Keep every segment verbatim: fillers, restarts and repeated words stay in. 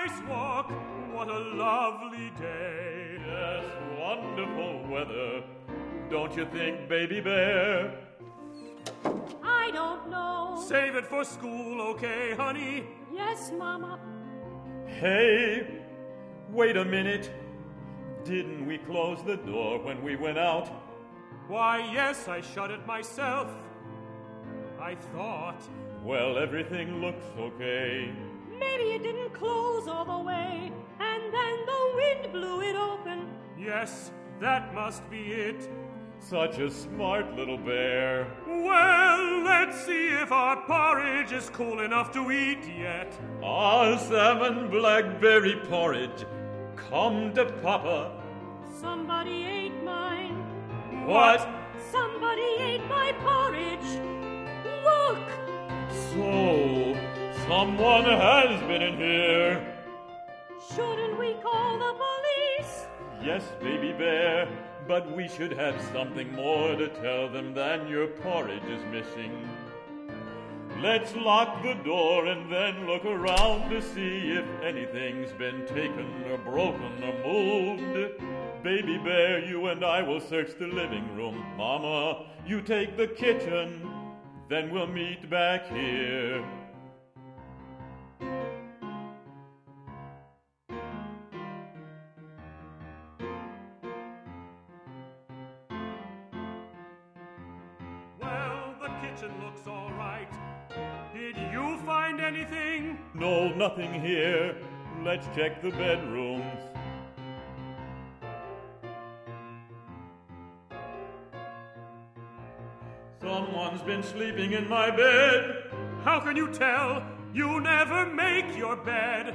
nice walk. What a lovely day. Yes, wonderful weather. Don't you think, Baby Bear? I don't know. Save it for school, okay, honey? Yes, Mama. Hey, wait a minute. Didn't we close the door when we went out? Why, yes, I shut it myself. I thought... Well, everything looks okay. Maybe it didn't close all the way, and then the wind blew it open. Yes, that must be it. Such a smart little bear. Well, let's see if our porridge is cool enough to eat yet. Ah, salmon blackberry porridge. Come to Papa. Somebody ate mine. What? Somebody ate my porridge. Look! So, someone has been in here. Shouldn't we call the police? Yes, Baby Bear, but we should have something more to tell them than your porridge is missing. Let's lock the door and then look around to see if anything's been taken or broken or moved. Baby Bear, you and I will search the living room. Mama, you take the kitchen, then we'll meet back here. Well, the kitchen looks all right. Did you find anything? No, nothing here. Let's check the bedrooms. Someone's been sleeping in my bed. How can you tell? You never make your bed.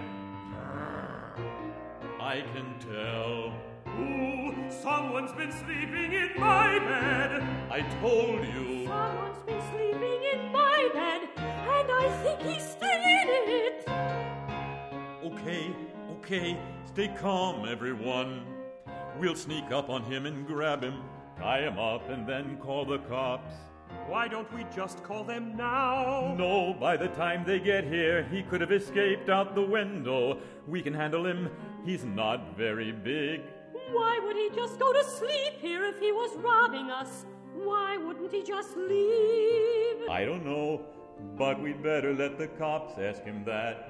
I can tell. Ooh, someone's been sleeping in my bed. I told you. Someone's been sleeping in my bed, and I think he's still in it. Okay, okay, stay calm, everyone. We'll sneak up on him and grab him, tie him up, and then call the cops. Why don't we just call them now? No, by the time they get here, he could have escaped out the window. We can handle him. He's not very big. Why would he just go to sleep here if he was robbing us? Why wouldn't he just leave? I don't know, but we'd better let the cops ask him that.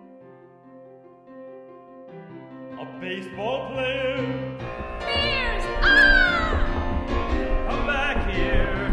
A baseball player? Bears! Ah! Come back here.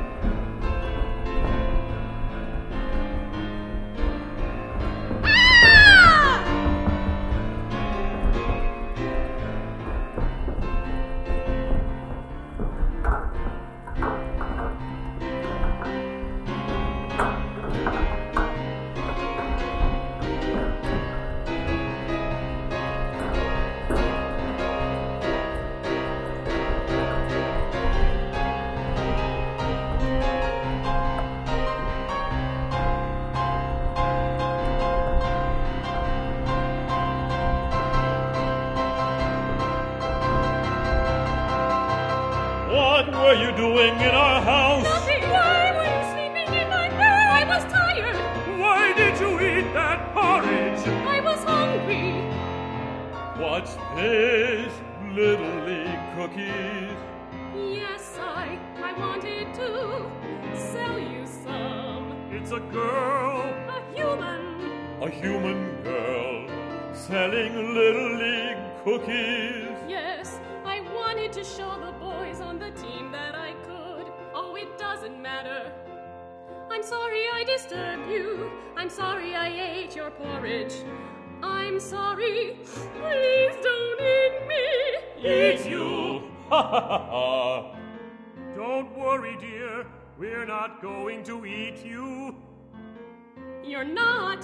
What were you doing in our house? Nothing. Why were you sleeping in my bed? I was tired. Why did you eat that porridge? I was hungry. What's this? Little League cookies? Yes, I, I wanted to sell you some. It's a girl. A human. A human girl selling Little League cookies? Yes, I wanted to show the boys on the team that I could. Oh, it doesn't matter. I'm sorry I disturbed you. I'm sorry I ate your porridge. I'm sorry. Please don't eat me. Eat you! Ha ha ha ha! Don't worry, dear. We're not going to eat you. You're not.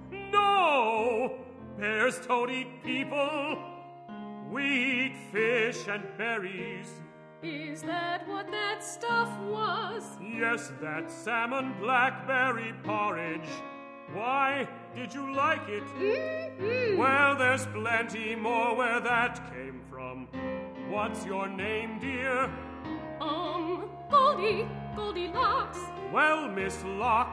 No! Bears don't eat people. We eat fish and berries. Is that what that stuff was? Yes, that salmon blackberry porridge. Why? Did you like it? Mm-hmm. Well, there's plenty more where that came from. What's your name, dear? Um, Goldie, Goldilocks. Well, Miss Locks,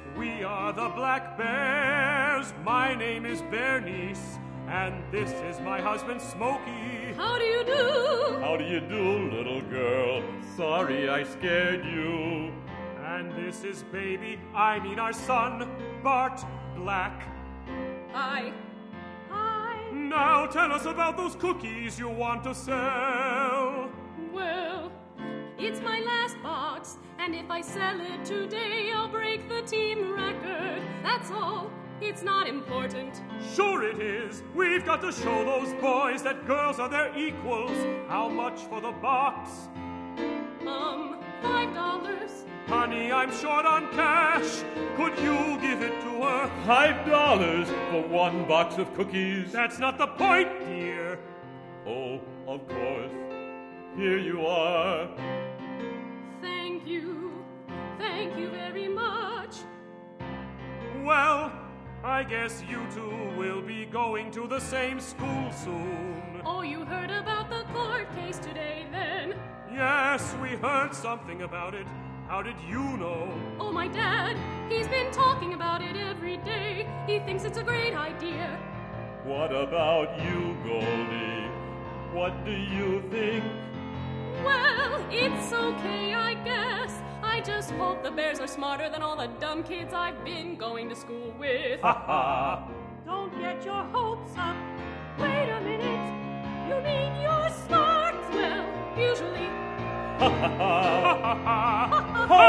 we are the Black Bears. My name is Bernice, and this is my husband, Smokey. How do you do? How do you do, little girl? Sorry I scared you. And this is baby, I mean our son, Bart Black. Hi. Hi. Now tell us about those cookies you want to sell. Well, it's my last box, and if I sell it today, I'll break the team record. That's all. It's not important. Sure it is. We've got to show those boys that girls are their equals. How much for the box? Um, five dollars. Honey, I'm short on cash. Could you give it to her? Five dollars for one box of cookies. That's not the point, dear. Oh, of course. Here you are. Thank you. Thank you very much. Well, I guess you two will be going to the same school soon. Oh, you heard about the court case today, then? Yes, we heard something about it. How did you know? Oh, my dad. He's been talking about it every day. He thinks it's a great idea. What about you, Goldie? What do you think? Well, it's okay, I guess. I just hope the Bears are smarter than all the dumb kids I've been going to school with. Ha ha! Don't get your hopes up. Wait a minute. You mean you're smart? Well, usually. Ha ha ha!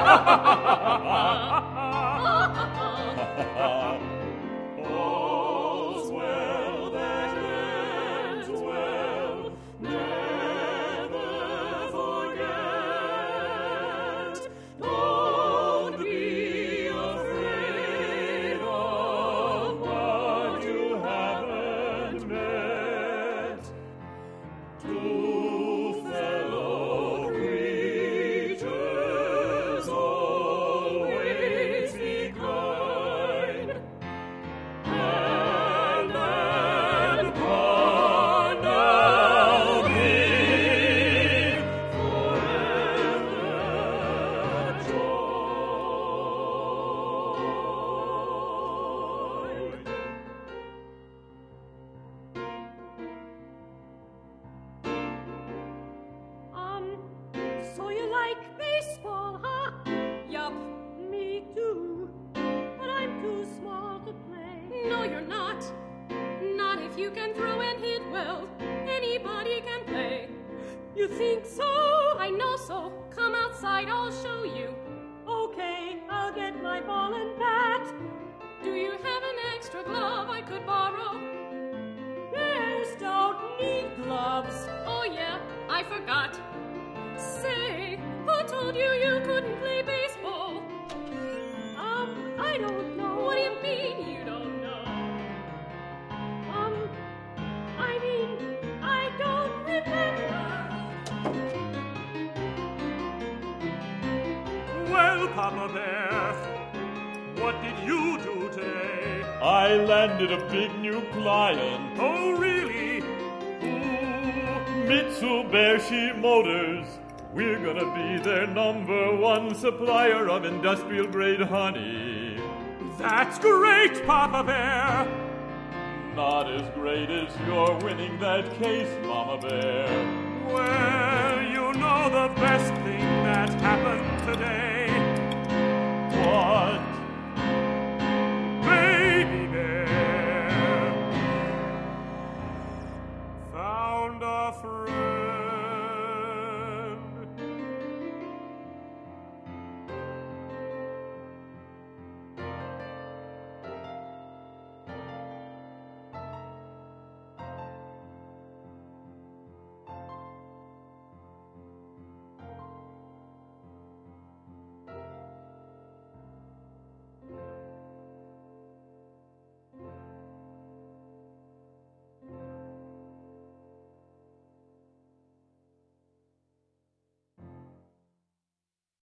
All's well that ends well. Never forget. Don't be afraid of what you haven't met. Two fellow creatures always be kind. And then Cornell be forever joined. Um, so you like baseball, huh? Yup. Me too. But I'm too small to play. No, you're not. Not if you can throw and hit well. Anybody can play. You think so? I know so. Come outside, I'll show you. Okay, I'll get my ball and bat. Do you have an extra glove I could borrow? Bears don't need gloves. Oh, yeah, I forgot. Say, who told you you couldn't play baseball? Um, I don't know. What do you mean you don't know? Um, I mean, I don't remember. Well, Papa Bear, what did you do today? I landed a big new client. Oh, really? Mitsubishi Motors. We're gonna be their number one supplier of industrial grade honey. That's great, Papa Bear. Not as great as your winning that case, Mama Bear. Well, you know the best thing that happened today. What?